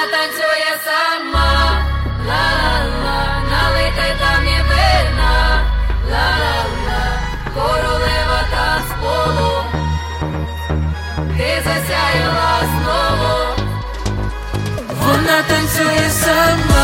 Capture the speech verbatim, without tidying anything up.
танцює сама, ла-ла-ла, налийте там і вина, ла-ла-ла, королева танцполу, ти засяяла знову. Вона танцює сама.